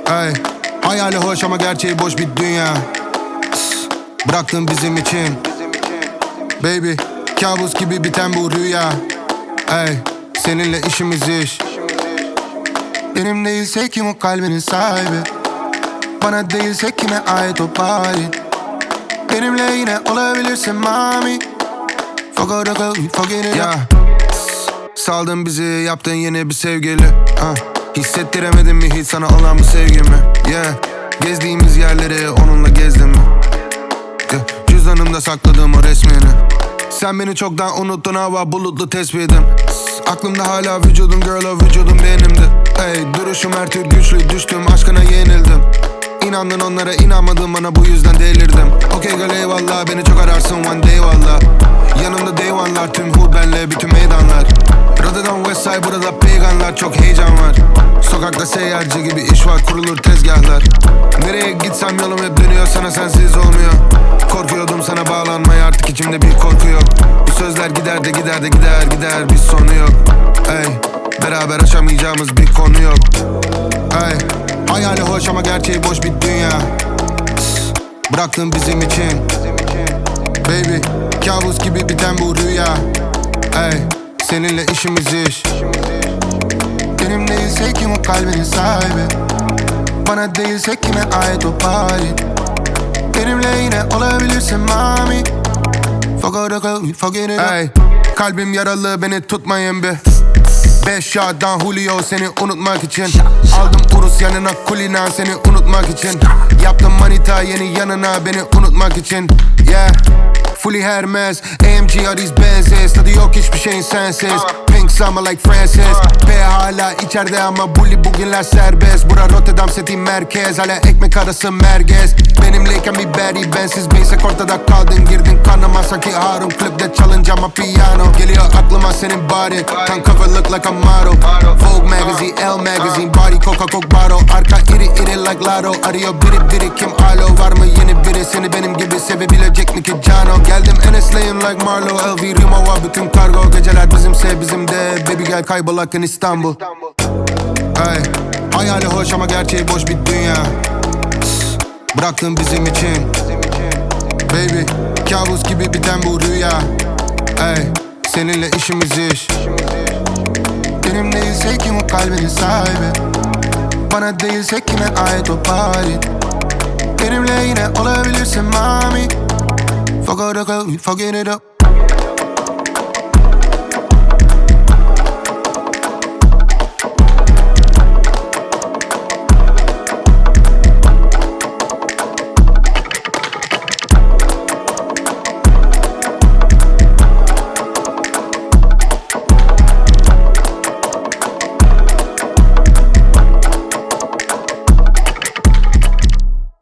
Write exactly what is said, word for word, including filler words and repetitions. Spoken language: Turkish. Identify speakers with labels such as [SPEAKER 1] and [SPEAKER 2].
[SPEAKER 1] Ey, hayali hoş ama gerçeği boş bir dünya. Bıraktın bizim için baby, kabus gibi biten bu rüya. Ey, seninle işimiz iş. Benim değilse kim o kalbinin sahibi? Bana değilse kime ait o body? Benimle yine olabilirsin mami. Forget it yeah. Saldın bizi, yaptın yeni bir sevgili. uh. Hissettiremedin mi hiç sana olan bu sevgimi? Yeah. Gezdiğimiz yerleri onunla gezdim mi? Yeah. Cüzdanımda sakladığım o resmini. Sen beni çoktan unuttun, hava bulutlu tespitim. Aklımda hala vücudun girl, o vücudun benimdi. Hey, duruşum her tür güçlü, düştüm aşkına yenildim. İnandın onlara, inanmadın bana, bu yüzden delirdim. Okey gel eyvallah, beni çok ararsın one day valla. Yanımda day one'lar, tüm hood benle bütün meydanlar. Radyodan west side, burada peygamlar, çok heyecan var. Sokakta seyyarcı gibi iş var, kurulur tezgahlar. Nereye gitsem yolum hep dönüyor, sana sensiz olmuyor. Korkuyordum sana bağlanmaya, artık içimde bir korku yok. Bu sözler gider de gider de gider gider, bir sonu yok. Ey, beraber aşamayacağımız bir konu yok. Ey, hayali hoş ama gerçeği boş bir dünya. Bıraktın bizim için baby, kabus gibi biten bu rüya. Ey, seninle işimiz iş. Benim değilse kim o kalbinin sahibi? Bana değilse kime ait o body? Benimle yine olabilirsin mami. Forget it. Ey, kalbim yaralı, beni tutmayın bir. Beş yağdan Julio seni unutmak için. Aldım Urus yanına Kulina seni unutmak için. Yaptım manita yeni yanına beni unutmak için. Yeah, fully Hermes, A M G are these Benzes. Tadı yok hiçbir şeyin sensiz. Pink summer like Francis. P hala içeride ama bully bugünler serbest. Bura Rotterdam City merkez, hala ekmek arası merkez. Benimleyken bir berry, bensiz beysek ortada kaldın. Girdin kanıma sanki Harun, klipte çalınca ama piyano. Geliyor aklıma senin body, tan cover look like a model. Vogue magazine, Elle magazine, body Coca Cola bottle. Arka iri iri like Lotto. Arıyor biri biri kim alo? Var mı yeni biri seni benim gibi sevebilecek mi ki Cano? Geldim Enes'leyim like Marlo, L V Rimova bütün kargo. Geceler bizimse bizim de, baby gel kaybol hakkın İstanbul. Ey, hayali hoş ama gerçeği boş bir dünya. Bıraktın bizim için baby, kabus gibi biten bu rüya. Ey, seninle işimiz iş. Benim değilse kim o kalbinin sahibi? Bana değilse kime ait o body? Benimle yine olabilirsin mami. Forget it up.